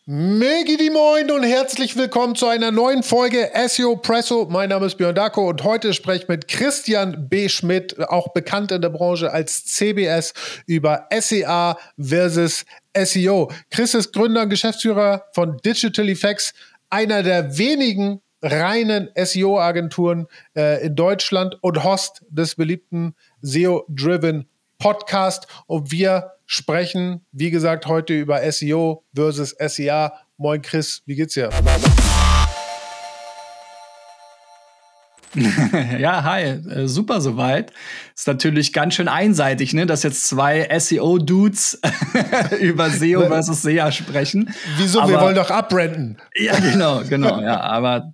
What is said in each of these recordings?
Megi die Moin und herzlich willkommen zu einer neuen Folge SEO Presso. Mein Name ist Björn Darko und heute spreche ich mit Christian B. Schmidt, auch bekannt in der Branche als CBS, über SEA versus SEO. Chris ist Gründer und Geschäftsführer von Digital Effects, einer der wenigen reinen SEO-Agenturen in Deutschland und Host des beliebten SEO-Driven Podcast. Und wir sprechen, wie gesagt, heute über SEO versus SEA. Moin Chris, wie geht's dir? Ja, hi, super soweit. Ist natürlich ganz schön einseitig, ne, dass jetzt zwei SEO-Dudes über SEO versus SEA sprechen. Wieso? Aber wir wollen doch abbranden. Ja, genau, ja. Aber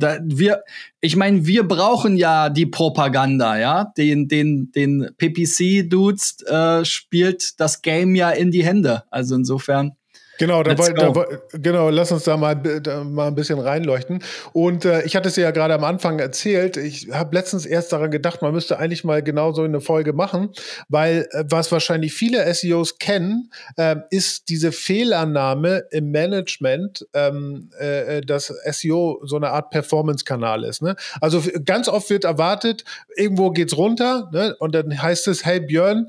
wir brauchen ja die Propaganda, ja. Den PPC-Dudes spielt das Game ja in die Hände. Also insofern. Genau, lass uns da mal ein bisschen reinleuchten. Und ich hatte es ja gerade am Anfang erzählt, ich habe letztens erst daran gedacht, man müsste eigentlich mal genau so eine Folge machen, weil was wahrscheinlich viele SEOs kennen, ist diese Fehlannahme im Management, dass SEO so eine Art Performance-Kanal ist. Ne? Also ganz oft wird erwartet, irgendwo geht's runter, ne? Und dann heißt es, hey Björn,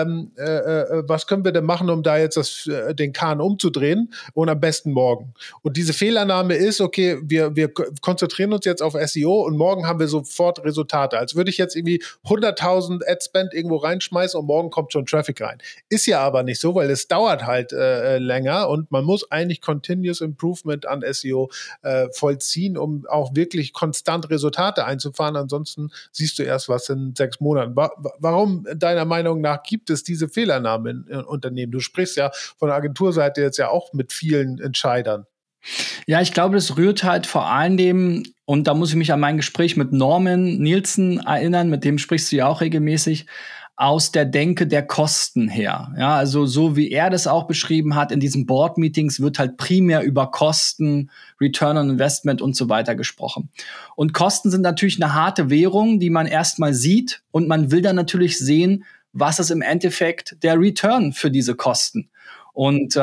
was können wir denn machen, um da jetzt den Kahn umzudrehen? Und am besten morgen. Und diese Fehlannahme ist, okay, wir konzentrieren uns jetzt auf SEO und morgen haben wir sofort Resultate. Als würde ich jetzt irgendwie 100.000 Ad-Spend irgendwo reinschmeißen und morgen kommt schon Traffic rein. Ist ja aber nicht so, weil es dauert halt länger und man muss eigentlich Continuous Improvement an SEO vollziehen, um auch wirklich konstant Resultate einzufahren. Ansonsten siehst du erst was in 6 Monaten. Warum deiner Meinung nach gibt es diese Fehlannahme in Unternehmen? Du sprichst ja von der Agenturseite jetzt ja auch mit vielen Entscheidern. Ja, ich glaube, das rührt halt vor allem, und da muss ich mich an mein Gespräch mit Norman Nielsen erinnern, mit dem sprichst du ja auch regelmäßig, aus der Denke der Kosten her. Ja, also so wie er das auch beschrieben hat, in diesen Board-Meetings wird halt primär über Kosten, Return on Investment und so weiter gesprochen. Und Kosten sind natürlich eine harte Währung, die man erstmal sieht, und man will dann natürlich sehen, was ist im Endeffekt der Return für diese Kosten. Und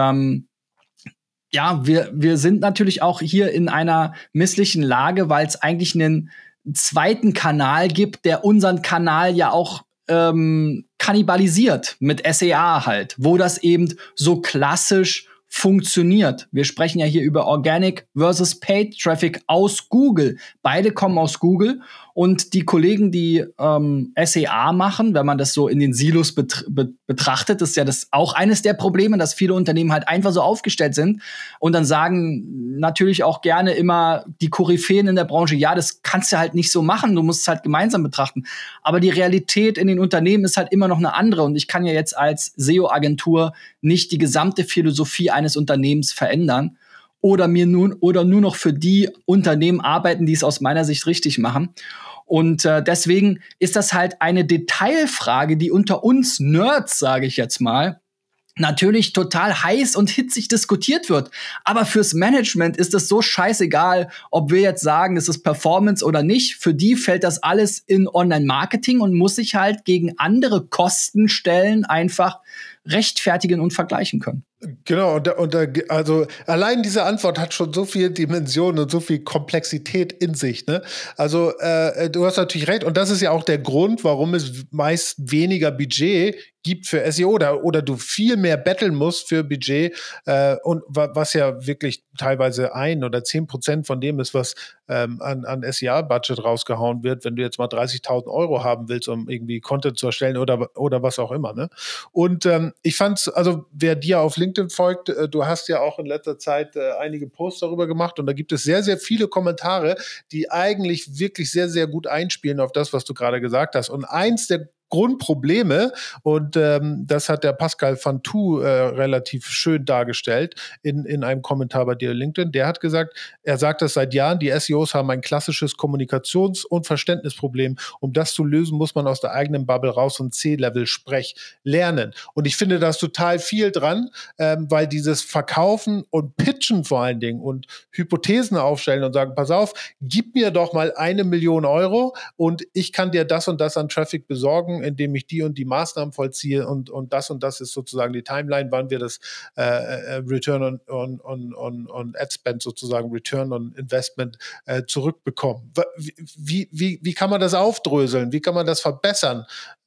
ja, wir sind natürlich auch hier in einer misslichen Lage, weil es eigentlich einen zweiten Kanal gibt, der unseren Kanal ja auch kannibalisiert mit SEA halt, wo das eben so klassisch funktioniert. Wir sprechen ja hier über Organic versus Paid Traffic aus Google. Beide kommen aus Google. Und die Kollegen, die SEA machen, wenn man das so in den Silos betrachtet, ist ja das auch eines der Probleme, dass viele Unternehmen halt einfach so aufgestellt sind und dann sagen natürlich auch gerne immer die Koryphäen in der Branche, ja, das kannst du halt nicht so machen, du musst es halt gemeinsam betrachten. Aber die Realität in den Unternehmen ist halt immer noch eine andere, und ich kann ja jetzt als SEO-Agentur nicht die gesamte Philosophie eines Unternehmens verändern oder nur noch für die Unternehmen arbeiten, die es aus meiner Sicht richtig machen. Und deswegen ist das halt eine Detailfrage, die unter uns Nerds, sage ich jetzt mal, natürlich total heiß und hitzig diskutiert wird. Aber fürs Management ist es so scheißegal, ob wir jetzt sagen, es ist Performance oder nicht. Für die fällt das alles in Online-Marketing und muss sich halt gegen andere Kostenstellen einfach rechtfertigen und vergleichen können. Genau, also allein diese Antwort hat schon so viel Dimension und so viel Komplexität in sich. Ne? Also du hast natürlich recht, und das ist ja auch der Grund, warum es meist weniger Budget gibt für SEO oder du viel mehr betteln musst für Budget, und was ja wirklich teilweise 1 oder 10% von dem ist, was an SEA-Budget rausgehauen wird, wenn du jetzt mal 30.000 € haben willst, um irgendwie Content zu erstellen oder was auch immer. Ne? Und ich fand's, also wer dir auf LinkedIn folgt, du hast ja auch in letzter Zeit einige Posts darüber gemacht, und da gibt es sehr, sehr viele Kommentare, die eigentlich wirklich sehr, sehr gut einspielen auf das, was du gerade gesagt hast. Und eins der Grundprobleme, und das hat der Pascal Fantou relativ schön dargestellt in einem Kommentar bei dir LinkedIn. Der hat gesagt, er sagt das seit Jahren, die SEOs haben ein klassisches Kommunikations- und Verständnisproblem. Um das zu lösen, muss man aus der eigenen Bubble raus und C-Level-Sprech lernen. Und ich finde das total viel dran, weil dieses Verkaufen und Pitchen vor allen Dingen und Hypothesen aufstellen und sagen, pass auf, gib mir doch mal 1 Million € und ich kann dir das und das an Traffic besorgen, Saison, in dem ich die und die Maßnahmen vollziehe und das ist sozusagen die Timeline, wann wir das Return on Ad Spend sozusagen, Return on Investment zurückbekommen. Wie kann man das aufdröseln? Wie kann man das verbessern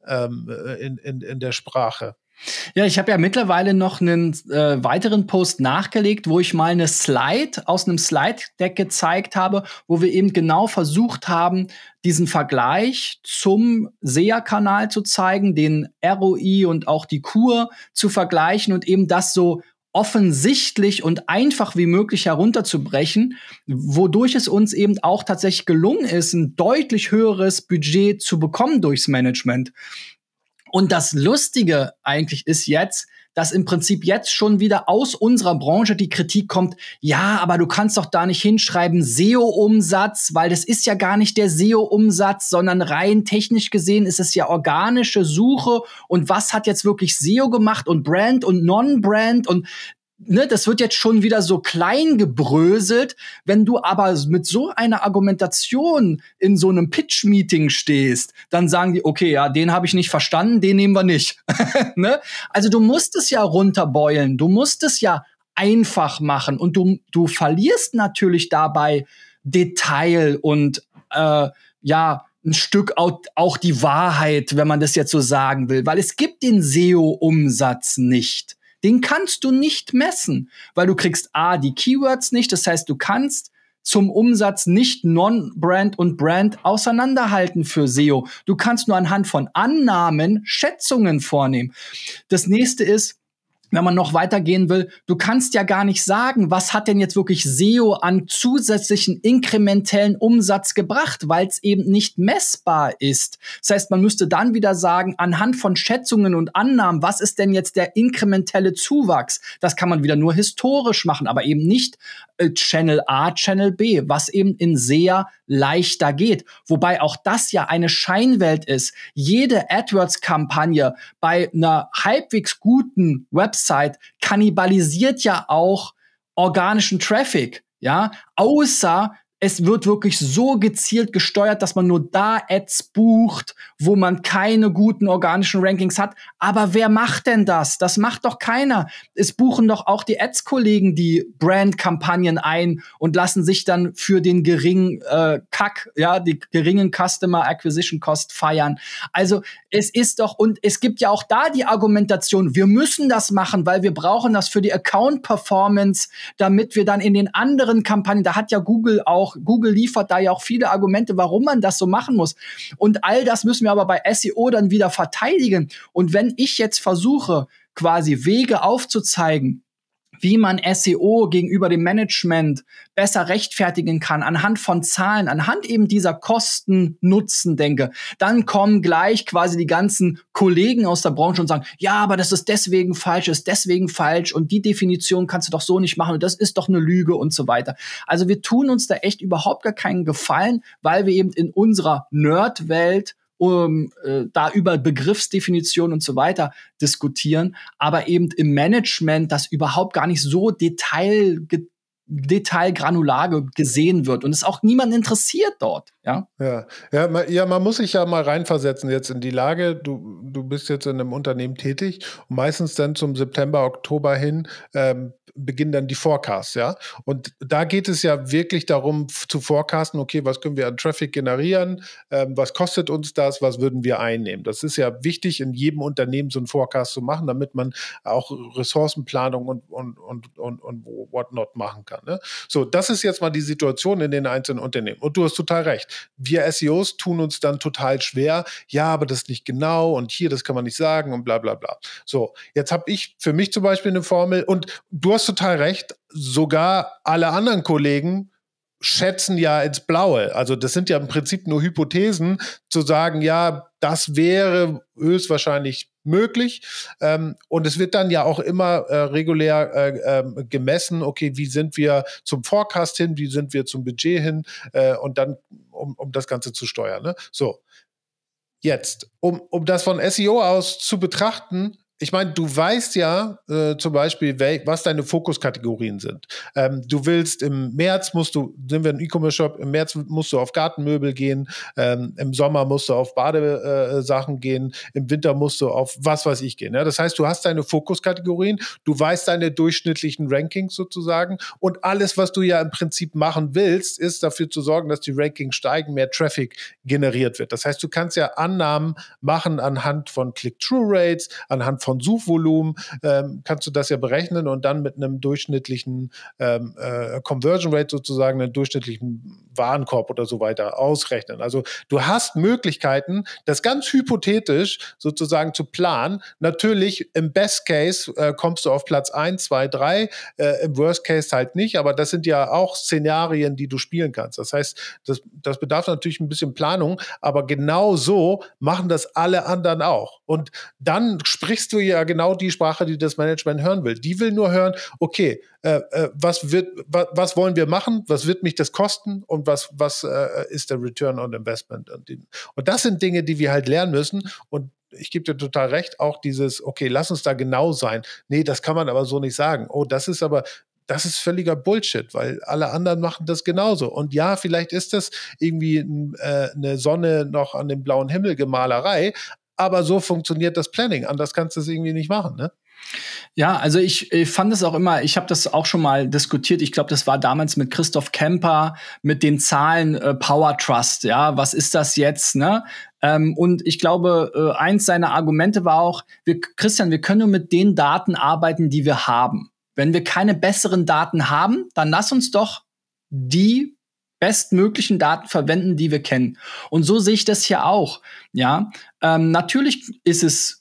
in der Sprache? Ja, ich habe ja mittlerweile noch einen weiteren Post nachgelegt, wo ich mal eine Slide aus einem Slide-Deck gezeigt habe, wo wir eben genau versucht haben, diesen Vergleich zum SEA-Kanal zu zeigen, den ROI und auch die Kur zu vergleichen und eben das so offensichtlich und einfach wie möglich herunterzubrechen, wodurch es uns eben auch tatsächlich gelungen ist, ein deutlich höheres Budget zu bekommen durchs Management. Und das Lustige eigentlich ist jetzt, dass im Prinzip jetzt schon wieder aus unserer Branche die Kritik kommt, ja, aber du kannst doch da nicht hinschreiben SEO-Umsatz, weil das ist ja gar nicht der SEO-Umsatz, sondern rein technisch gesehen ist es ja organische Suche und was hat jetzt wirklich SEO gemacht und Brand und Non-Brand und das wird jetzt schon wieder so klein gebröselt. Wenn du aber mit so einer Argumentation in so einem Pitch-Meeting stehst, dann sagen die, okay, ja, den habe ich nicht verstanden, den nehmen wir nicht. Ne? Also du musst es ja runterbeulen, du musst es ja einfach machen und du verlierst natürlich dabei Detail und ein Stück auch die Wahrheit, wenn man das jetzt so sagen will, weil es gibt den SEO-Umsatz nicht. Den kannst du nicht messen, weil du kriegst die Keywords nicht. Das heißt, du kannst zum Umsatz nicht Non-Brand und Brand auseinanderhalten für SEO. Du kannst nur anhand von Annahmen Schätzungen vornehmen. Das nächste ist, wenn man noch weitergehen will, du kannst ja gar nicht sagen, was hat denn jetzt wirklich SEO an zusätzlichen inkrementellen Umsatz gebracht, weil es eben nicht messbar ist. Das heißt, man müsste dann wieder sagen, anhand von Schätzungen und Annahmen, was ist denn jetzt der inkrementelle Zuwachs? Das kann man wieder nur historisch machen, aber eben nicht Channel A, Channel B, was eben in SEA leichter geht. Wobei auch das ja eine Scheinwelt ist. Jede AdWords-Kampagne bei einer halbwegs guten Website kannibalisiert ja auch organischen Traffic, ja, außer es wird wirklich so gezielt gesteuert, dass man nur da Ads bucht, wo man keine guten organischen Rankings hat. Aber wer macht denn das? Das macht doch keiner. Es buchen doch auch die Ads-Kollegen die Brand-Kampagnen ein und lassen sich dann für den geringen die geringen Customer Acquisition Cost feiern. Also es ist doch, und es gibt ja auch da die Argumentation, wir müssen das machen, weil wir brauchen das für die Account-Performance, damit wir dann in den anderen Kampagnen, da hat ja Google liefert da ja auch viele Argumente, warum man das so machen muss. Und all das müssen wir aber bei SEO dann wieder verteidigen. Und wenn ich jetzt versuche, quasi Wege aufzuzeigen, wie man SEO gegenüber dem Management besser rechtfertigen kann, anhand von Zahlen, anhand eben dieser Kosten-Nutzen denke, dann kommen gleich quasi die ganzen Kollegen aus der Branche und sagen, ja, aber das ist deswegen falsch und die Definition kannst du doch so nicht machen und das ist doch eine Lüge und so weiter. Also wir tun uns da echt überhaupt gar keinen Gefallen, weil wir eben in unserer Nerd-Welt da über Begriffsdefinition und so weiter diskutieren, aber eben im Management das überhaupt gar nicht so detailgranular gesehen wird und es auch niemand interessiert dort. Man muss sich ja mal reinversetzen jetzt in die Lage. Du bist jetzt in einem Unternehmen tätig und meistens dann zum September, Oktober hin beginnen dann die Forecasts, ja. Und da geht es ja wirklich darum zu forecasten, okay, was können wir an Traffic generieren, was kostet uns das, was würden wir einnehmen. Das ist ja wichtig, in jedem Unternehmen so einen Forecast zu machen, damit man auch Ressourcenplanung und whatnot machen kann. Ne? So, das ist jetzt mal die Situation in den einzelnen Unternehmen. Und du hast total recht. Wir SEOs tun uns dann total schwer. Ja, aber das ist nicht genau und hier, das kann man nicht sagen und bla bla bla. So, jetzt habe ich für mich zum Beispiel eine Formel und du hast total recht, sogar alle anderen Kollegen schätzen ja ins Blaue. Also das sind ja im Prinzip nur Hypothesen, zu sagen, ja, das wäre höchstwahrscheinlich möglich. Und es wird dann ja auch immer regulär gemessen, okay, wie sind wir zum Forecast hin, wie sind wir zum Budget hin und dann, um das Ganze zu steuern. Ne? So, jetzt, um das von SEO aus zu betrachten, Ich meine, du weißt ja zum Beispiel, was deine Fokuskategorien sind. Du willst sind wir ein E-Commerce-Shop, im März musst du auf Gartenmöbel gehen, im Sommer musst du auf Badesachen gehen, im Winter musst du auf was weiß ich gehen. Ja? Das heißt, du hast deine Fokuskategorien, du weißt deine durchschnittlichen Rankings sozusagen und alles, was du ja im Prinzip machen willst, ist dafür zu sorgen, dass die Rankings steigen, mehr Traffic generiert wird. Das heißt, du kannst ja Annahmen machen anhand von Click-Through-Rates, anhand von Suchvolumen, kannst du das ja berechnen und dann mit einem durchschnittlichen Conversion Rate sozusagen, einen durchschnittlichen Warenkorb oder so weiter ausrechnen. Also du hast Möglichkeiten, das ganz hypothetisch sozusagen zu planen. Natürlich im Best Case kommst du auf Platz 1, 2, 3, im Worst Case halt nicht, aber das sind ja auch Szenarien, die du spielen kannst. Das heißt, das bedarf natürlich ein bisschen Planung, aber genau so machen das alle anderen auch. Und dann sprichst du ja genau die Sprache, die das Management hören will. Die will nur hören, okay, was wollen wir machen, was wird mich das kosten und was ist der Return on Investment? Und das sind Dinge, die wir halt lernen müssen. Und ich gebe dir total recht, auch dieses, okay, lass uns da genau sein. Nee, das kann man aber so nicht sagen. Oh, das ist völliger Bullshit, weil alle anderen machen das genauso. Und ja, vielleicht ist das irgendwie eine Sonne noch an dem blauen Himmel Gemalerei, aber so funktioniert das Planning. Anders kannst du es irgendwie nicht machen, ne? Ja, also ich fand es auch immer, ich habe das auch schon mal diskutiert, ich glaube, das war damals mit Christoph Kemper, mit den Zahlen Power Trust, ja, was ist das jetzt, ne? Und ich glaube, eins seiner Argumente war auch, Christian, wir können nur mit den Daten arbeiten, die wir haben. Wenn wir keine besseren Daten haben, dann lass uns doch die bestmöglichen Daten verwenden, die wir kennen. Und so sehe ich das hier auch, ja. Natürlich ist es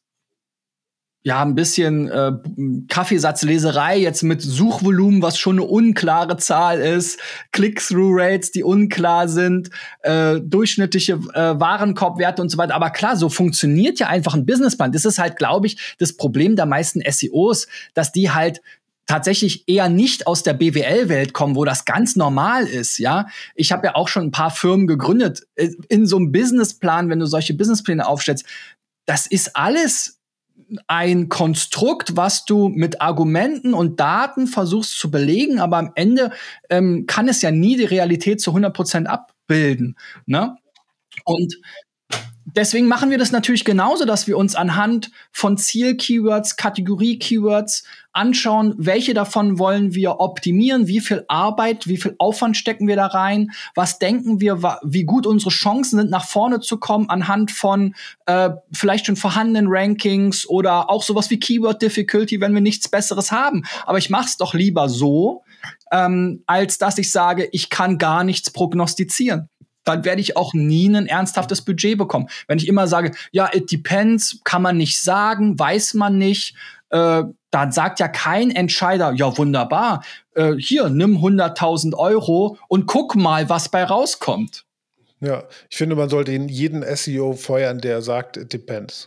ja ein bisschen Kaffeesatzleserei jetzt mit Suchvolumen, was schon eine unklare Zahl ist, Click-Through-Rates, die unklar sind, durchschnittliche Warenkorbwerte und so weiter. Aber klar, so funktioniert ja einfach ein Businessplan. Das ist halt, glaube ich, das Problem der meisten SEOs, dass die halt tatsächlich eher nicht aus der BWL-Welt kommen, wo das ganz normal ist, ja. Ich habe ja auch schon ein paar Firmen gegründet. In so einem Businessplan, wenn du solche Businesspläne aufstellst, das ist alles ein Konstrukt, was du mit Argumenten und Daten versuchst zu belegen, aber am Ende kann es ja nie die Realität zu 100% abbilden, ne? Und deswegen machen wir das natürlich genauso, dass wir uns anhand von Ziel-Keywords, Kategorie-Keywords anschauen, welche davon wollen wir optimieren, wie viel Arbeit, wie viel Aufwand stecken wir da rein, was denken wir, wie gut unsere Chancen sind, nach vorne zu kommen anhand von vielleicht schon vorhandenen Rankings oder auch sowas wie Keyword Difficulty, wenn wir nichts Besseres haben. Aber ich mache es doch lieber so, als dass ich sage, ich kann gar nichts prognostizieren. Dann werde ich auch nie ein ernsthaftes Budget bekommen. Wenn ich immer sage, ja, it depends, kann man nicht sagen, weiß man nicht, dann sagt ja kein Entscheider, ja, wunderbar, hier, nimm 100.000 € und guck mal, was bei rauskommt. Ja, ich finde, man sollte jeden SEO feuern, der sagt, it depends.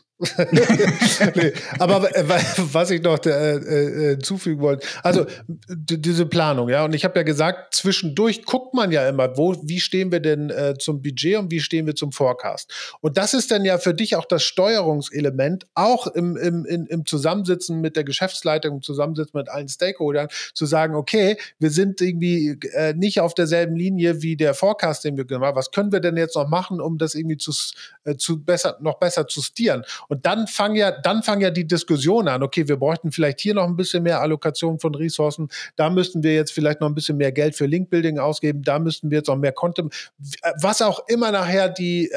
Nee, aber was ich noch zufügen wollte, also diese Planung, ja, und ich habe ja gesagt, zwischendurch guckt man ja immer, wie stehen wir denn zum Budget und wie stehen wir zum Forecast. Und das ist dann ja für dich auch das Steuerungselement, auch im Zusammensitzen mit der Geschäftsleitung, im Zusammensitzen mit allen Stakeholdern, zu sagen, okay, wir sind irgendwie nicht auf derselben Linie wie der Forecast, den wir gemacht haben. Was können wir denn jetzt noch machen, um das irgendwie noch besser zu steeren? Und dann fangen ja die Diskussionen an. Okay, wir bräuchten vielleicht hier noch ein bisschen mehr Allokation von Ressourcen. Da müssten wir jetzt vielleicht noch ein bisschen mehr Geld für Linkbuilding ausgeben. Da müssten wir jetzt noch mehr Content. Was auch immer nachher die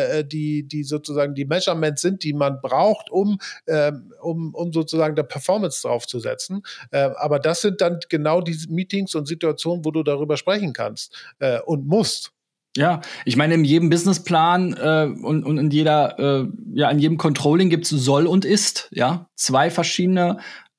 sozusagen die Measurements sind, die man braucht, um sozusagen der Performance draufzusetzen. Aber das sind dann genau diese Meetings und Situationen, wo du darüber sprechen kannst und musst. Ja, ich meine, in jedem Businessplan und in in jedem Controlling gibt's soll und ist, ja, 2 verschiedene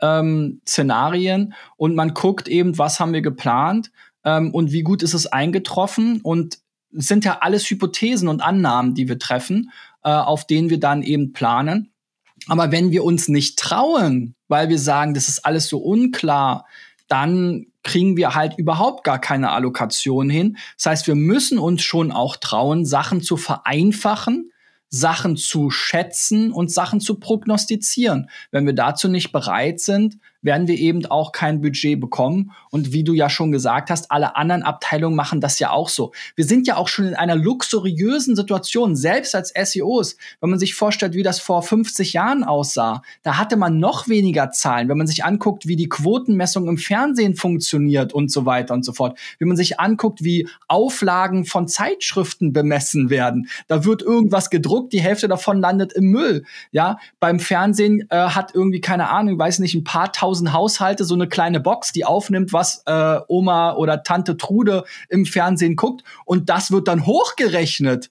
Szenarien und man guckt eben, was haben wir geplant und wie gut ist es eingetroffen und es sind ja alles Hypothesen und Annahmen, die wir treffen, auf denen wir dann eben planen. Aber wenn wir uns nicht trauen, weil wir sagen, das ist alles so unklar, dann kriegen wir halt überhaupt gar keine Allokation hin. Das heißt, wir müssen uns schon auch trauen, Sachen zu vereinfachen, Sachen zu schätzen und Sachen zu prognostizieren. Wenn wir dazu nicht bereit sind, werden wir eben auch kein Budget bekommen. Und wie du ja schon gesagt hast, alle anderen Abteilungen machen das ja auch so. Wir sind ja auch schon in einer luxuriösen Situation, selbst als SEOs. Wenn man sich vorstellt, wie das vor 50 Jahren aussah, da hatte man noch weniger Zahlen. Wenn man sich anguckt, wie die Quotenmessung im Fernsehen funktioniert und so weiter und so fort. Wenn man sich anguckt, wie Auflagen von Zeitschriften bemessen werden. Da wird irgendwas gedruckt, die Hälfte davon landet im Müll. Ja, beim Fernsehen hat irgendwie, keine Ahnung, weiß nicht, ein paar tausend Haushalte so eine kleine Box, die aufnimmt, was Oma oder Tante Trude im Fernsehen guckt, und das wird dann hochgerechnet.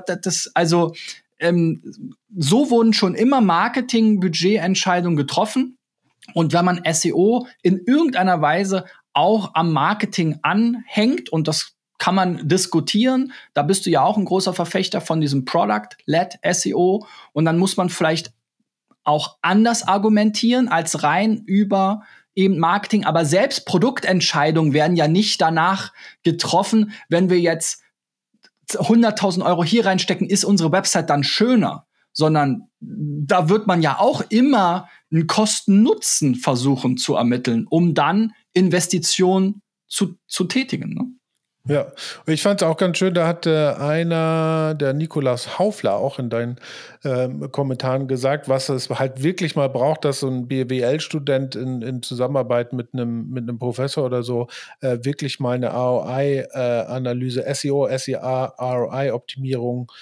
So wurden schon immer Marketing-Budgetentscheidungen getroffen. Und wenn man SEO in irgendeiner Weise auch am Marketing anhängt, und das kann man diskutieren, da bist du ja auch ein großer Verfechter von diesem Product-led SEO, und dann muss man vielleicht auch anders argumentieren als rein über eben Marketing. Aber selbst Produktentscheidungen werden ja nicht danach getroffen, wenn wir jetzt 100.000 Euro hier reinstecken, ist unsere Website dann schöner, sondern da wird man ja auch immer einen Kosten-Nutzen versuchen zu ermitteln, um dann Investitionen zu tätigen, ne? Ja, und ich fand es auch ganz schön, da hat der Nikolaus Haufler, auch in deinen Kommentaren gesagt, was es halt wirklich mal braucht, dass so ein BWL-Student in Zusammenarbeit mit einem Professor oder so wirklich mal eine ROI-Analyse, SEO, SEA, ROI-Optimierung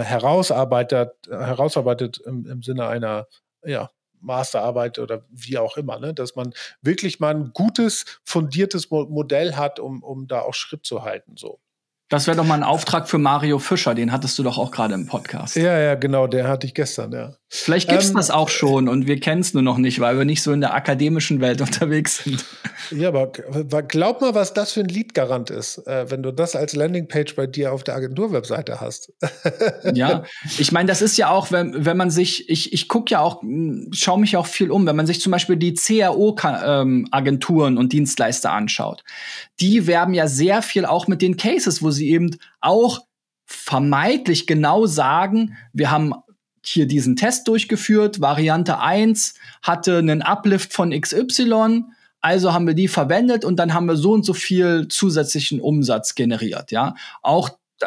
herausarbeitet im Sinne einer, ja, Masterarbeit oder wie auch immer, ne? Dass man wirklich mal ein gutes, fundiertes Modell hat, um da auch Schritt zu halten, so. Das wäre doch mal ein Auftrag für Mario Fischer, den hattest du doch auch gerade im Podcast. Ja, genau, den hatte ich gestern, ja. Vielleicht gibt's das auch schon und wir kennen es nur noch nicht, weil wir nicht so in der akademischen Welt unterwegs sind. Ja, aber glaub mal, was das für ein Lead-Garant ist, wenn du das als Landingpage bei dir auf der Agentur-Webseite hast. Ja, ich meine, das ist ja auch, wenn man sich, ich gucke ja auch, schaue mich auch viel um, wenn man sich zum Beispiel die CRO-Agenturen und Dienstleister anschaut. Die werben ja sehr viel auch mit den Cases, wo sie eben auch vermeintlich genau sagen, wir haben hier diesen Test durchgeführt, Variante 1 hatte einen Uplift von XY, also haben wir die verwendet und dann haben wir so und so viel zusätzlichen Umsatz generiert, ja. Auch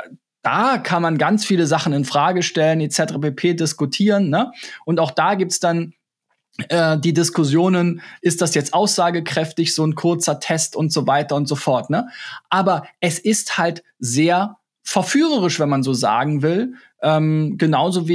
da kann man ganz viele Sachen in Frage stellen, etc. pp. Diskutieren, ne? Und auch da gibt's dann die Diskussionen, ist das jetzt aussagekräftig, so ein kurzer Test und so weiter und so fort, ne? Aber es ist halt sehr verführerisch, wenn man so sagen will, genauso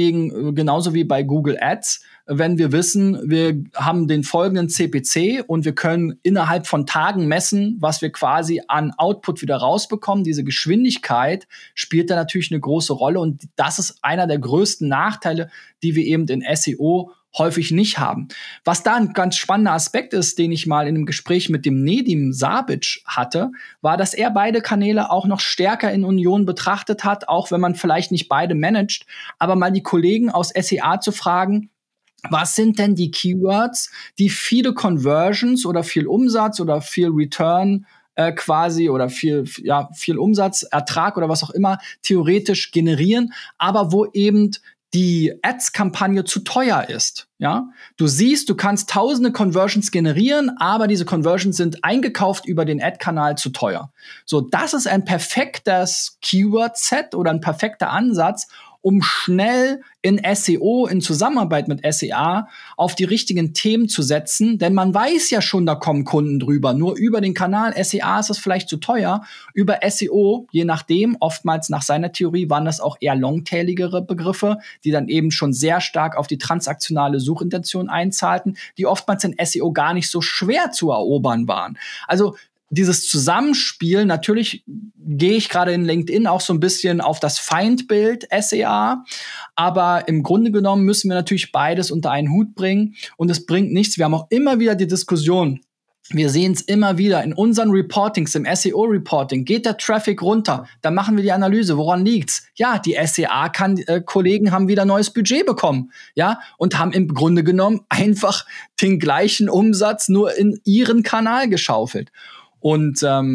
wie bei Google Ads, wenn wir wissen, wir haben den folgenden CPC und wir können innerhalb von Tagen messen, was wir quasi an Output wieder rausbekommen. Diese Geschwindigkeit spielt da natürlich eine große Rolle und das ist einer der größten Nachteile, die wir eben in SEO häufig nicht haben. Was da ein ganz spannender Aspekt ist, den ich mal in einem Gespräch mit dem Nedim Sabic hatte, war, dass er beide Kanäle auch noch stärker in Union betrachtet hat, auch wenn man vielleicht nicht beide managt, aber mal die Kollegen aus SEA zu fragen, was sind denn die Keywords, die viele Conversions oder viel Umsatz oder viel Return quasi oder viel Umsatz, Ertrag oder was auch immer theoretisch generieren, aber wo eben die Ads-Kampagne zu teuer ist, ja? Du siehst, du kannst tausende Conversions generieren, aber diese Conversions sind eingekauft über den Ad-Kanal zu teuer. So, das ist ein perfektes Keyword-Set oder ein perfekter Ansatz, um schnell in SEO, in Zusammenarbeit mit SEA, auf die richtigen Themen zu setzen. Denn man weiß ja schon, da kommen Kunden drüber. Nur über den Kanal SEA ist es vielleicht zu teuer. Über SEO, je nachdem, oftmals nach seiner Theorie waren das auch eher longtailigere Begriffe, die dann eben schon sehr stark auf die transaktionale Suchintention einzahlten, die oftmals in SEO gar nicht so schwer zu erobern waren. Also dieses Zusammenspiel, natürlich gehe ich gerade in LinkedIn auch so ein bisschen auf das Feindbild SEA, aber im Grunde genommen müssen wir natürlich beides unter einen Hut bringen und es bringt nichts. Wir haben auch immer wieder die Diskussion, wir sehen es immer wieder in unseren Reportings, im SEO-Reporting, geht der Traffic runter, dann machen wir die Analyse, woran liegt's? Ja, die SEA-Kollegen haben wieder neues Budget bekommen, ja, und haben im Grunde genommen einfach den gleichen Umsatz nur in ihren Kanal geschaufelt. Und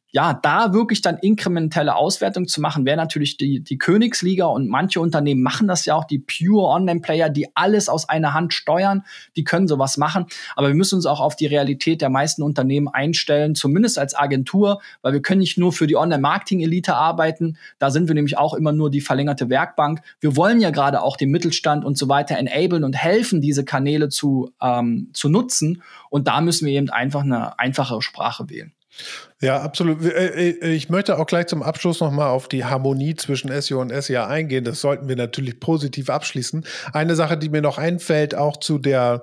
ja, da wirklich dann inkrementelle Auswertung zu machen, wäre natürlich die Königsliga, und manche Unternehmen machen das ja auch, die Pure Online-Player, die alles aus einer Hand steuern, die können sowas machen. Aber wir müssen uns auch auf die Realität der meisten Unternehmen einstellen, zumindest als Agentur, weil wir können nicht nur für die Online-Marketing-Elite arbeiten, da sind wir nämlich auch immer nur die verlängerte Werkbank. Wir wollen ja gerade auch den Mittelstand und so weiter enablen und helfen, diese Kanäle zu nutzen, und da müssen wir eben einfach eine einfachere Sprache wählen. Ja, absolut. Ich möchte auch gleich zum Abschluss nochmal auf die Harmonie zwischen SEO und SEA eingehen. Das sollten wir natürlich positiv abschließen. Eine Sache, die mir noch einfällt, auch zu der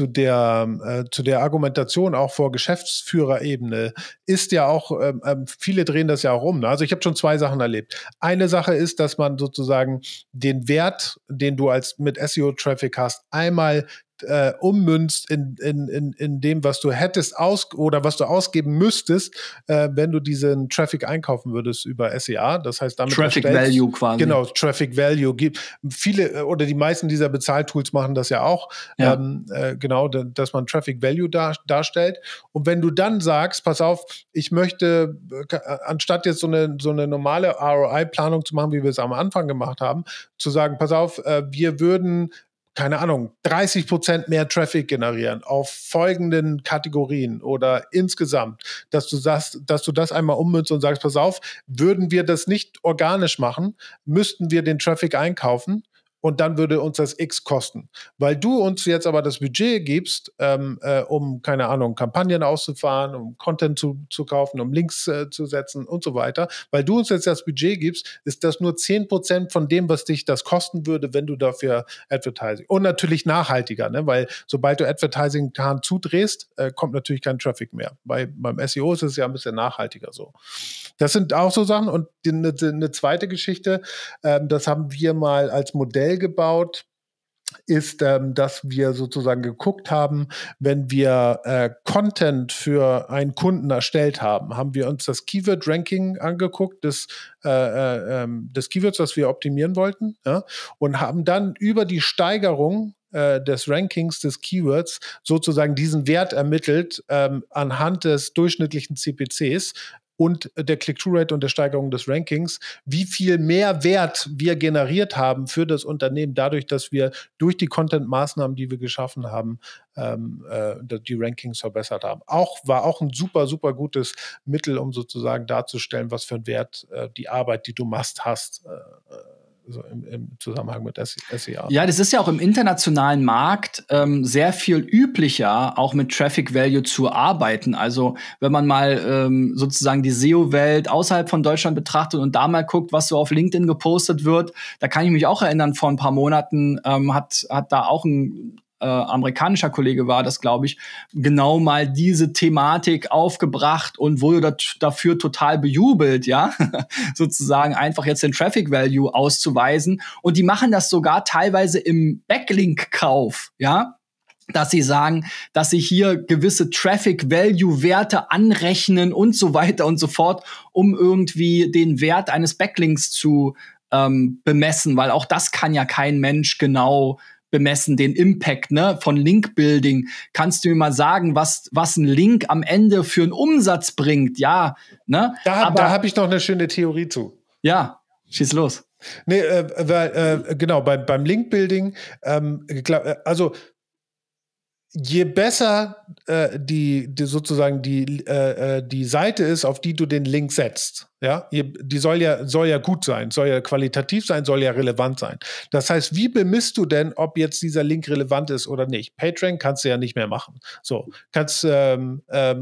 Argumentation auch vor Geschäftsführerebene, ist ja auch, viele drehen das ja auch um. Ne? Also ich habe schon 2 Sachen erlebt. Eine Sache ist, dass man sozusagen den Wert, den du mit SEO-Traffic hast, einmal ummünzt in dem, was du hättest oder was du ausgeben müsstest, wenn du diesen Traffic einkaufen würdest über SEA. Das heißt, damit Traffic Value quasi. Genau, Traffic Value. Viele oder die meisten dieser Bezahltools machen das ja auch. Ja. Genau, dass man Traffic Value darstellt. Und wenn du dann sagst, pass auf, ich möchte, anstatt jetzt so eine normale ROI-Planung zu machen, wie wir es am Anfang gemacht haben, zu sagen, pass auf, wir würden, keine Ahnung, 30% mehr Traffic generieren auf folgenden Kategorien oder insgesamt, dass du das einmal ummünzt und sagst, pass auf, würden wir das nicht organisch machen, müssten wir den Traffic einkaufen. Und dann würde uns das X kosten. Weil du uns jetzt aber das Budget gibst, um, keine Ahnung, Kampagnen auszufahren, um Content zu kaufen, um Links zu setzen und so weiter. Weil du uns jetzt das Budget gibst, ist das nur 10% von dem, was dich das kosten würde, wenn du dafür Advertising. Und natürlich nachhaltiger, ne? Weil sobald du Advertising-Kahn zudrehst, kommt natürlich kein Traffic mehr. Beim SEO ist es ja ein bisschen nachhaltiger so. Das sind auch so Sachen. Und eine zweite Geschichte, das haben wir mal als Modell gebaut, ist, dass wir sozusagen geguckt haben, wenn wir Content für einen Kunden erstellt haben, haben wir uns das Keyword-Ranking angeguckt, des Keywords, das wir optimieren wollten, ja, und haben dann über die Steigerung des Rankings des Keywords sozusagen diesen Wert ermittelt anhand des durchschnittlichen CPCs und der Click-Through-Rate und der Steigerung des Rankings, wie viel mehr Wert wir generiert haben für das Unternehmen, dadurch, dass wir durch die Content-Maßnahmen, die wir geschaffen haben, die Rankings verbessert haben. War auch ein super, super gutes Mittel, um sozusagen darzustellen, was für einen Wert die Arbeit, die du machst, hast. So im Zusammenhang mit SEA. Ja, das ist ja auch im internationalen Markt sehr viel üblicher, auch mit Traffic Value zu arbeiten. Also wenn man mal sozusagen die SEO-Welt außerhalb von Deutschland betrachtet und da mal guckt, was so auf LinkedIn gepostet wird, da kann ich mich auch erinnern, vor ein paar Monaten hat da auch ein amerikanischer Kollege war das, glaube ich, genau mal diese Thematik aufgebracht und wurde dafür total bejubelt, ja, sozusagen einfach jetzt den Traffic Value auszuweisen. Und die machen das sogar teilweise im Backlink-Kauf, ja, dass sie sagen, dass sie hier gewisse Traffic-Value-Werte anrechnen und so weiter und so fort, um irgendwie den Wert eines Backlinks zu bemessen, weil auch das kann ja kein Mensch genau bemessen, den Impact, ne, von Link-Building. Kannst du mir mal sagen, was ein Link am Ende für einen Umsatz bringt? Ja, ne? Da hab ich noch eine schöne Theorie zu. Ja, schieß los. Nee, genau, beim Link-Building, also je besser die Seite ist, auf die du den Link setzt, ja, die soll ja gut sein, soll ja qualitativ sein, soll ja relevant sein. Das heißt, wie bemisst du denn, ob jetzt dieser Link relevant ist oder nicht? PageRank kannst du ja nicht mehr machen. So, kannst an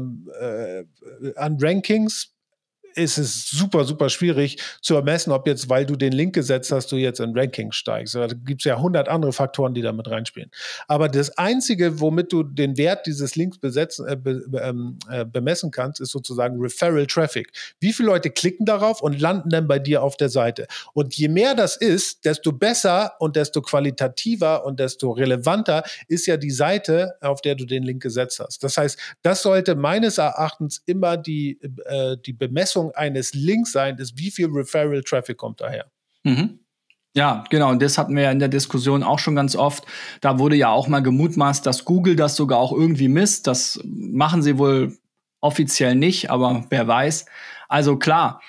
Rankings ist es super, super schwierig zu ermessen, ob jetzt, weil du den Link gesetzt hast, du jetzt in Ranking steigst. Da gibt es ja 100 andere Faktoren, die da mit reinspielen. Aber das Einzige, womit du den Wert dieses Links bemessen kannst, ist sozusagen Referral Traffic. Wie viele Leute klicken darauf und landen dann bei dir auf der Seite? Und je mehr das ist, desto besser und desto qualitativer und desto relevanter ist ja die Seite, auf der du den Link gesetzt hast. Das heißt, das sollte meines Erachtens immer die Bemessung eines Links sein, ist, wie viel Referral Traffic kommt daher. Mhm. Ja, genau. Und das hatten wir ja in der Diskussion auch schon ganz oft. Da wurde ja auch mal gemutmaßt, dass Google das sogar auch irgendwie misst. Das machen sie wohl offiziell nicht, aber wer weiß. Also klar,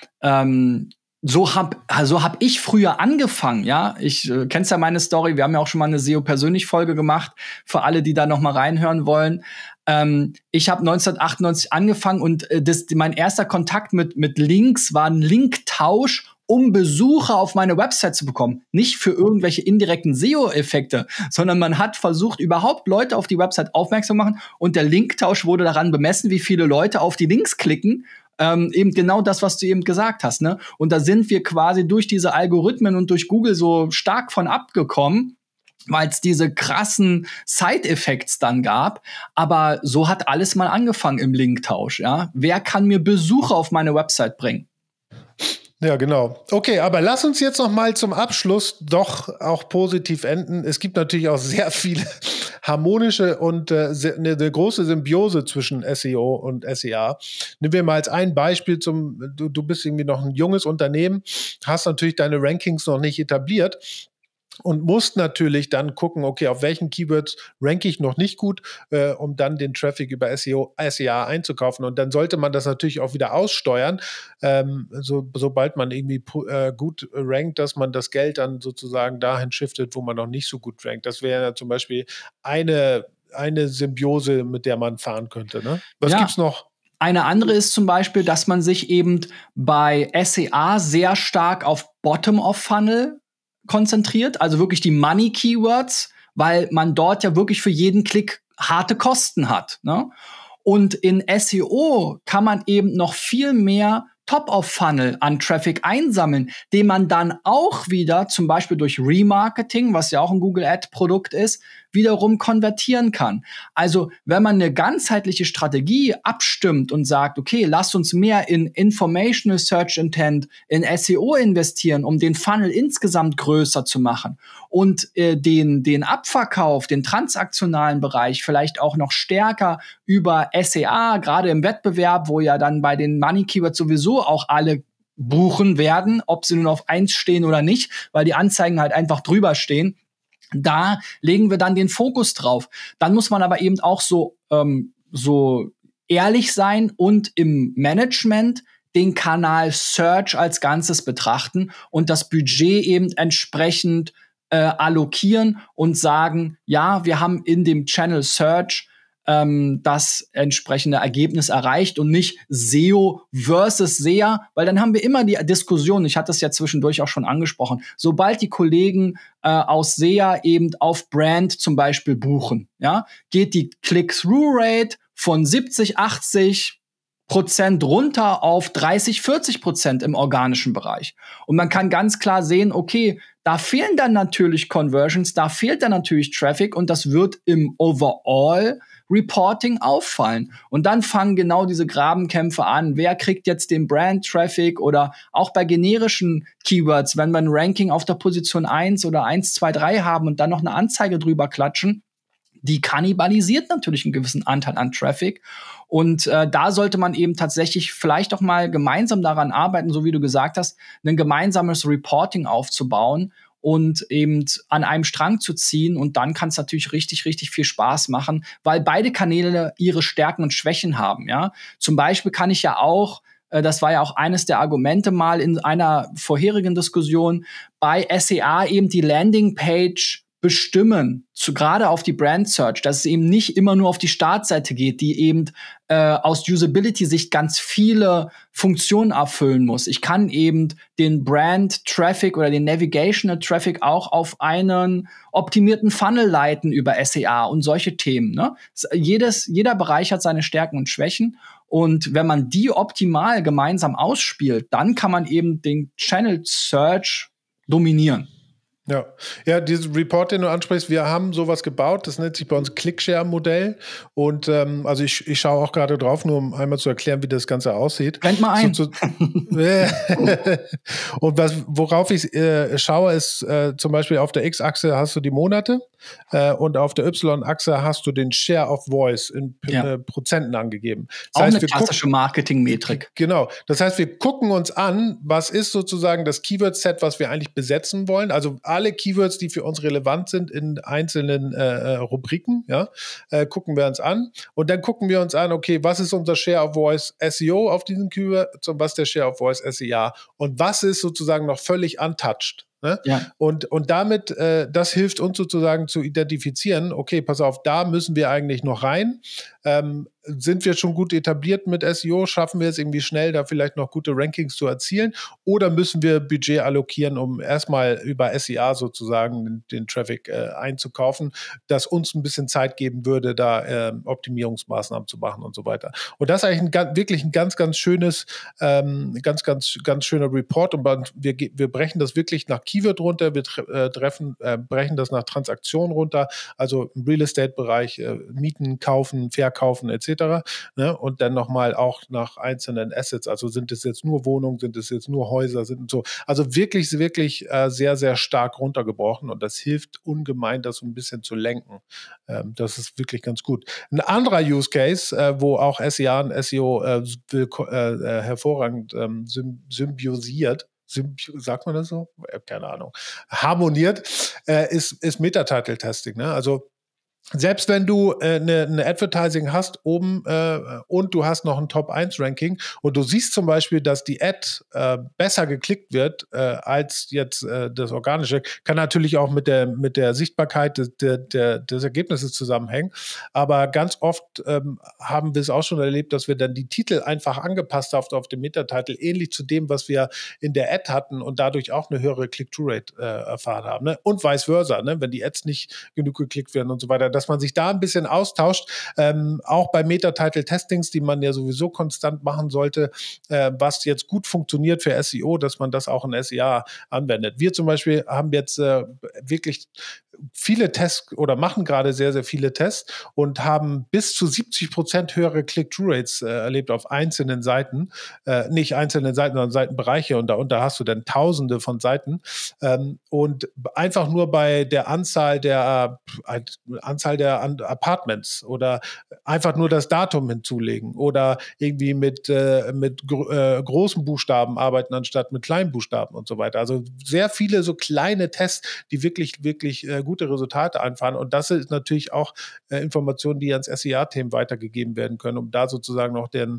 so hab ich früher angefangen, ja. Ich kennst ja meine Story, wir haben ja auch schon mal eine SEO-Persönlich-Folge gemacht, für alle, die da noch mal reinhören wollen. Ich habe 1998 angefangen und mein erster Kontakt mit Links war ein Linktausch, um Besucher auf meine Website zu bekommen. Nicht für irgendwelche indirekten SEO-Effekte, sondern man hat versucht, überhaupt Leute auf die Website aufmerksam zu machen und der Linktausch wurde daran bemessen, wie viele Leute auf die Links klicken. Eben genau das, was du eben gesagt hast, ne? Und da sind wir quasi durch diese Algorithmen und durch Google so stark von abgekommen, weil es diese krassen Side-Effects dann gab. Aber so hat alles mal angefangen im Linktausch, ja? Wer kann mir Besucher auf meine Website bringen? Ja, genau. Okay, aber lass uns jetzt noch mal zum Abschluss doch auch positiv enden. Es gibt natürlich auch sehr viele harmonische und eine große Symbiose zwischen SEO und SEA. Nehmen wir mal als ein Beispiel du bist irgendwie noch ein junges Unternehmen, hast natürlich deine Rankings noch nicht etabliert und musst natürlich dann gucken, okay, auf welchen Keywords ranke ich noch nicht gut, um dann den Traffic über SEA einzukaufen. Und dann sollte man das natürlich auch wieder aussteuern, sobald man irgendwie gut rankt, dass man das Geld dann sozusagen dahin shiftet, wo man noch nicht so gut rankt. Das wäre ja zum Beispiel eine Symbiose, mit der man fahren könnte. Ne? Was gibt's noch? Eine andere ist zum Beispiel, dass man sich eben bei SEA sehr stark auf Bottom-of-Funnel konzentriert, also wirklich die Money-Keywords, weil man dort ja wirklich für jeden Klick harte Kosten hat, ne? Und in SEO kann man eben noch viel mehr Top-of-Funnel an Traffic einsammeln, den man dann auch wieder zum Beispiel durch Remarketing, was ja auch ein Google Ad-Produkt ist, wiederum konvertieren kann. Also wenn man eine ganzheitliche Strategie abstimmt und sagt, okay, lasst uns mehr in Informational Search Intent, in SEO investieren, um den Funnel insgesamt größer zu machen und den Abverkauf, den transaktionalen Bereich vielleicht auch noch stärker über SEA, gerade im Wettbewerb, wo ja dann bei den Money Keywords sowieso auch alle buchen werden, ob sie nun auf 1 stehen oder nicht, weil die Anzeigen halt einfach drüber stehen. Da legen wir dann den Fokus drauf. Dann muss man aber eben auch so ehrlich sein und im Management den Kanal Search als Ganzes betrachten und das Budget eben entsprechend allokieren und sagen, ja, wir haben in dem Channel Search das entsprechende Ergebnis erreicht und nicht SEO versus SEA, weil dann haben wir immer die Diskussion, ich hatte das ja zwischendurch auch schon angesprochen, sobald die Kollegen aus SEA eben auf Brand zum Beispiel buchen, ja, geht die Click-Through-Rate von 70-80% runter auf 30-40% im organischen Bereich. Und man kann ganz klar sehen, okay, da fehlen dann natürlich Conversions, da fehlt dann natürlich Traffic und das wird im Overall Reporting auffallen. Und dann fangen genau diese Grabenkämpfe an. Wer kriegt jetzt den Brand-Traffic oder auch bei generischen Keywords, wenn wir ein Ranking auf der Position 1 oder 1, 2, 3 haben und dann noch eine Anzeige drüber klatschen, die kannibalisiert natürlich einen gewissen Anteil an Traffic. Und da sollte man eben tatsächlich vielleicht auch mal gemeinsam daran arbeiten, so wie du gesagt hast, ein gemeinsames Reporting aufzubauen und eben an einem Strang zu ziehen. Und dann kann es natürlich richtig, richtig viel Spaß machen, weil beide Kanäle ihre Stärken und Schwächen haben. Ja, zum Beispiel kann ich ja auch, das war ja auch eines der Argumente mal in einer vorherigen Diskussion, bei SEA eben die Landingpage bestimmen, gerade auf die Brand Search, dass es eben nicht immer nur auf die Startseite geht, die eben aus Usability-Sicht ganz viele Funktionen erfüllen muss. Ich kann eben den Brand-Traffic oder den Navigational-Traffic auch auf einen optimierten Funnel leiten über SEA und solche Themen. Ne? Jeder Bereich hat seine Stärken und Schwächen. Und wenn man die optimal gemeinsam ausspielt, dann kann man eben den Channel Search dominieren. Ja, diesen Report, den du ansprichst, wir haben sowas gebaut, das nennt sich bei uns Clickshare-Modell und also ich schaue auch gerade drauf, nur um einmal zu erklären, wie das Ganze aussieht. Blend mal ein. Und worauf ich schaue, ist zum Beispiel auf der X-Achse hast du die Monate und auf der Y-Achse hast du den Share of Voice in Prozenten angegeben. Das heißt, eine klassische Marketing-Metrik. Genau. Das heißt, wir gucken uns an, was ist sozusagen das Keyword-Set, was wir eigentlich besetzen wollen. Also alle Keywords, die für uns relevant sind in einzelnen Rubriken, gucken wir uns an. Und dann gucken wir uns an, okay, was ist unser Share of Voice SEO auf diesen Keywords und was ist der Share of Voice SEA? Und was ist sozusagen noch völlig untouched? Ne? Ja. Und damit, das hilft uns sozusagen zu identifizieren, okay, pass auf, da müssen wir eigentlich noch rein. Sind wir schon gut etabliert mit SEO? Schaffen wir es irgendwie schnell, da vielleicht noch gute Rankings zu erzielen? Oder müssen wir Budget allokieren, um erstmal über SEA sozusagen den Traffic einzukaufen, das uns ein bisschen Zeit geben würde, da Optimierungsmaßnahmen zu machen und so weiter. Und das ist eigentlich wirklich ein ganz, ganz schönes, ganz schöner Report. Und wir brechen das wirklich nach Keyword runter, wir brechen das nach Transaktion runter, also im Real Estate-Bereich, Mieten, kaufen, verkaufen etc. Ne? Und dann nochmal auch nach einzelnen Assets, also sind es jetzt nur Wohnungen, sind es jetzt nur Häuser, sind so, also wirklich sehr, sehr stark runtergebrochen und das hilft ungemein, das so ein bisschen zu lenken. Das ist wirklich ganz gut. Ein anderer Use Case, wo auch SEA und SEO hervorragend symbiosiert, sagt man das so? Keine Ahnung. Harmoniert, ist Meta-Title-Testing. Ne? Also selbst wenn du eine Advertising hast oben und du hast noch ein Top-1-Ranking und du siehst zum Beispiel, dass die Ad besser geklickt wird als jetzt das Organische, kann natürlich auch mit der Sichtbarkeit des Ergebnisses zusammenhängen. Aber ganz oft haben wir es auch schon erlebt, dass wir dann die Titel einfach angepasst haben auf den Meta-Titel, ähnlich zu dem, was wir in der Ad hatten und dadurch auch eine höhere Click-Through-Rate erfahren haben. Ne? Und vice versa, ne? Wenn die Ads nicht genug geklickt werden und so weiter, dass man sich da ein bisschen austauscht, auch bei Meta-Title-Testings, die man ja sowieso konstant machen sollte, was jetzt gut funktioniert für SEO, dass man das auch in SEA anwendet. Wir zum Beispiel haben jetzt wirklich viele Tests oder machen gerade sehr, sehr viele Tests und haben bis zu 70% höhere Click-Through-Rates erlebt auf einzelnen Seiten. Nicht einzelnen Seiten, sondern Seitenbereiche und da hast du dann Tausende von Seiten. Und einfach nur bei der Anzahl der Apartments oder einfach nur das Datum hinzulegen oder irgendwie mit großen Buchstaben arbeiten anstatt mit kleinen Buchstaben und so weiter. Also sehr viele so kleine Tests, die wirklich gute Resultate einfahren. Und das ist natürlich auch Informationen, die ans SEA-Themen weitergegeben werden können, um da sozusagen noch deren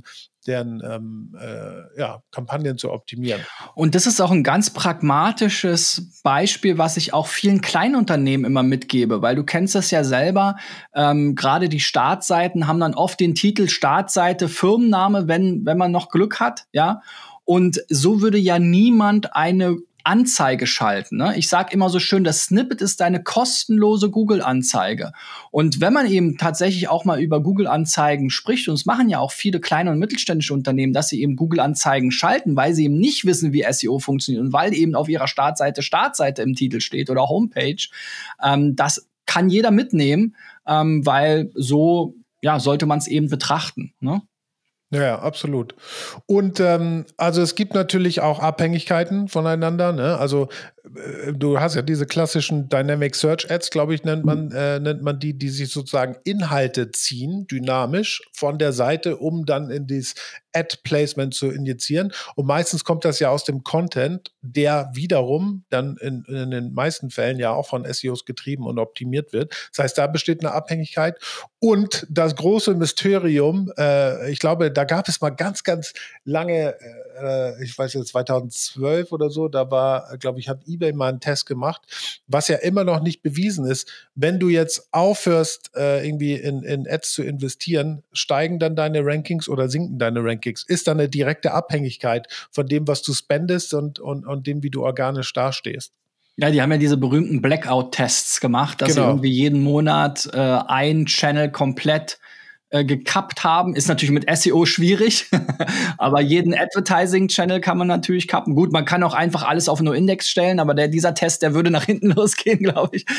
Kampagnen zu optimieren. Und das ist auch ein ganz pragmatisches Beispiel, was ich auch vielen Kleinunternehmen immer mitgebe, weil du kennst das ja selber, gerade die Startseiten haben dann oft den Titel Startseite, Firmenname, wenn man noch Glück hat, ja. Und so würde ja niemand eine Anzeige schalten. Ne? Ich sage immer so schön, das Snippet ist deine kostenlose Google-Anzeige. Und wenn man eben tatsächlich auch mal über Google-Anzeigen spricht, und es machen ja auch viele kleine und mittelständische Unternehmen, dass sie eben Google-Anzeigen schalten, weil sie eben nicht wissen, wie SEO funktioniert und weil eben auf ihrer Startseite im Titel steht oder Homepage, das kann jeder mitnehmen, weil so sollte man es eben betrachten. Ne? Ja, absolut. Und also es gibt natürlich auch Abhängigkeiten voneinander. Ne? Also du hast ja diese klassischen Dynamic Search Ads, glaube ich, nennt man die sich sozusagen Inhalte ziehen, dynamisch von der Seite, um dann in dieses Ad-Placement zu injizieren. Und meistens kommt das ja aus dem Content, der wiederum dann in den meisten Fällen ja auch von SEOs getrieben und optimiert wird. Das heißt, da besteht eine Abhängigkeit. Und das große Mysterium, ich glaube, da gab es mal ganz, ganz lange, ich weiß jetzt 2012 oder so, da war, glaube ich, hat eBay mal einen Test gemacht, was ja immer noch nicht bewiesen ist. Wenn du jetzt aufhörst, irgendwie in Ads zu investieren, steigen dann deine Rankings oder sinken deine Rankings? Ist da eine direkte Abhängigkeit von dem, was du spendest und dem, wie du organisch dastehst? Ja, die haben ja diese berühmten Blackout-Tests gemacht, dass sie irgendwie jeden Monat einen Channel komplett gekappt haben. Ist natürlich mit SEO schwierig, aber jeden Advertising-Channel kann man natürlich kappen. Gut, man kann auch einfach alles auf No-Index stellen, aber dieser Test, der würde nach hinten losgehen, glaube ich.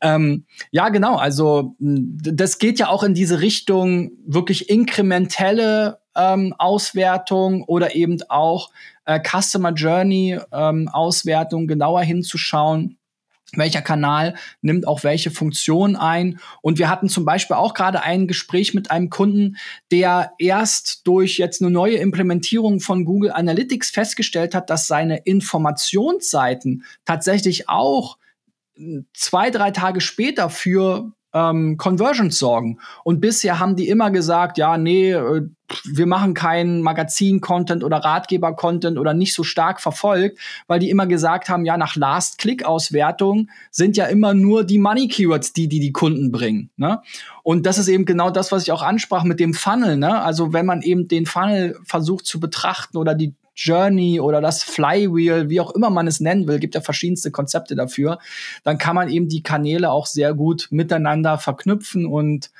Ja, genau, also das geht ja auch in diese Richtung, wirklich inkrementelle Auswertung oder eben auch Customer Journey Auswertung, genauer hinzuschauen. welcher Kanal nimmt auch welche Funktion ein. Und wir hatten zum Beispiel auch gerade ein Gespräch mit einem Kunden, der erst durch jetzt eine neue Implementierung von Google Analytics festgestellt hat, dass seine Informationsseiten tatsächlich auch 2-3 Tage später für Conversions sorgen. Und bisher haben die immer gesagt, ja, nee, wir machen keinen Magazin-Content oder Ratgeber-Content oder nicht so stark verfolgt, weil die immer gesagt haben, ja, nach Last-Click-Auswertung sind ja immer nur die Money-Keywords, die Kunden bringen, ne? Und das ist eben genau das, was ich auch ansprach mit dem Funnel, ne? Also wenn man eben den Funnel versucht zu betrachten oder die Journey oder das Flywheel, wie auch immer man es nennen will, gibt ja verschiedenste Konzepte dafür, dann kann man eben die Kanäle auch sehr gut miteinander verknüpfen und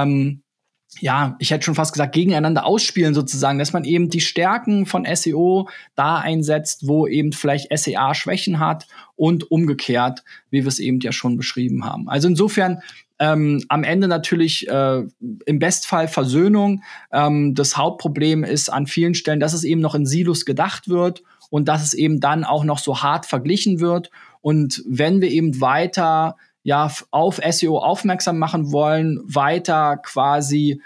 ja, ich hätte schon fast gesagt, gegeneinander ausspielen sozusagen, dass man eben die Stärken von SEO da einsetzt, wo eben vielleicht SEA Schwächen hat und umgekehrt, wie wir es eben ja schon beschrieben haben. Also insofern am Ende natürlich im Bestfall Versöhnung. Das Hauptproblem ist an vielen Stellen, dass es eben noch in Silos gedacht wird und dass es eben dann auch noch so hart verglichen wird. Und wenn wir eben weiter auf SEO aufmerksam machen wollen, weiter quasi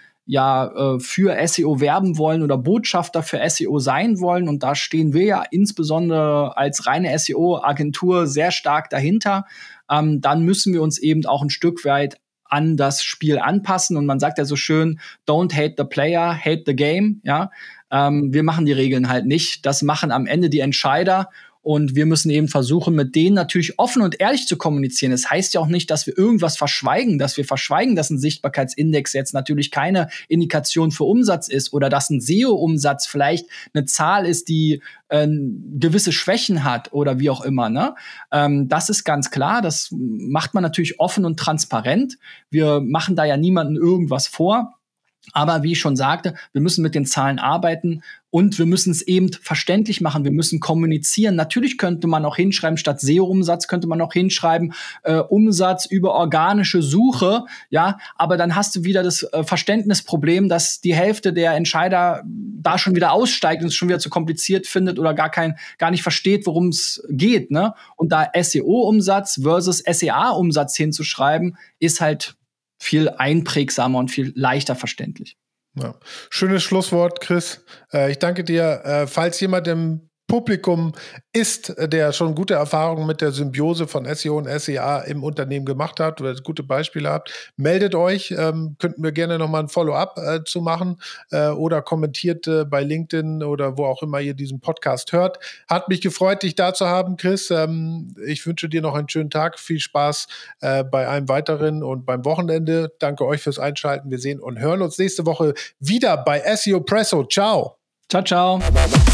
für SEO werben wollen oder Botschafter für SEO sein wollen, und da stehen wir ja insbesondere als reine SEO-Agentur sehr stark dahinter, dann müssen wir uns eben auch ein Stück weit an das Spiel anpassen. Und man sagt ja so schön, don't hate the player, hate the game. Ja, wir machen die Regeln halt nicht. Das machen am Ende die Entscheider. Und wir müssen eben versuchen, mit denen natürlich offen und ehrlich zu kommunizieren. Das heißt ja auch nicht, dass wir irgendwas verschweigen, dass ein Sichtbarkeitsindex jetzt natürlich keine Indikation für Umsatz ist oder dass ein SEO-Umsatz vielleicht eine Zahl ist, die gewisse Schwächen hat oder wie auch immer, ne? Das ist ganz klar. Das macht man natürlich offen und transparent. Wir machen da ja niemandem irgendwas vor. Aber wie ich schon sagte, wir müssen mit den Zahlen arbeiten und wir müssen es eben verständlich machen. Wir müssen kommunizieren. Natürlich könnte man auch hinschreiben, statt SEO-Umsatz könnte man auch hinschreiben, Umsatz über organische Suche. Ja, aber dann hast du wieder das Verständnisproblem, dass die Hälfte der Entscheider da schon wieder aussteigt und es schon wieder zu kompliziert findet oder gar nicht versteht, worum es geht, ne? Und da SEO-Umsatz versus SEA-Umsatz hinzuschreiben, ist halt viel einprägsamer und viel leichter verständlich. Ja. Schönes Schlusswort, Chris. Ich danke dir. Falls jemand im Publikum ist, der schon gute Erfahrungen mit der Symbiose von SEO und SEA im Unternehmen gemacht hat oder gute Beispiele habt, meldet euch. Könnten wir gerne nochmal ein Follow-up zu machen oder kommentiert bei LinkedIn oder wo auch immer ihr diesen Podcast hört. Hat mich gefreut, dich da zu haben, Chris. Ich wünsche dir noch einen schönen Tag. Viel Spaß bei einem weiteren und beim Wochenende. Danke euch fürs Einschalten. Wir sehen und hören uns nächste Woche wieder bei SEO Presso. Ciao. Ciao, ciao.